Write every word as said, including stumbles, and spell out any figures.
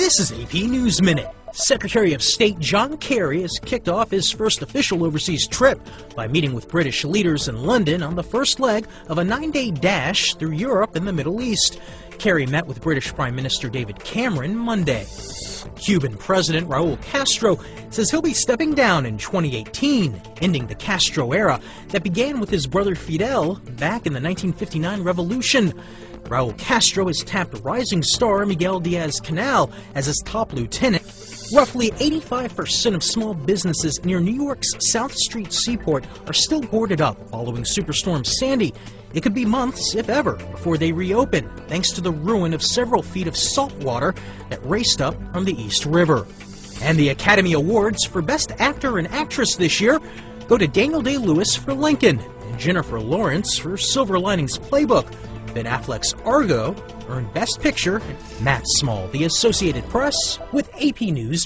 This is A P News Minute. Secretary of State John Kerry has kicked off his first official overseas trip by meeting with British leaders in London on the first leg of a nine-day dash through Europe and the Middle East. Kerry met with British Prime Minister David Cameron Monday. Cuban President Raul Castro says he'll be stepping down in twenty eighteen, ending the Castro era that began with his brother Fidel back in the nineteen fifty-nine revolution. Raul Castro has tapped rising star Miguel Diaz-Canel as his top lieutenant. Roughly eighty-five percent of small businesses near New York's South Street Seaport are still boarded up following Superstorm Sandy. It could be months, if ever, before they reopen, thanks to the ruin of several feet of salt water that raced up from the East River. And the Academy Awards for Best Actor and Actress this year go to Daniel Day-Lewis for Lincoln and Jennifer Lawrence for Silver Linings Playbook. Ben Affleck's Argo earned Best Picture, and Matt Small, The Associated Press, with A P News.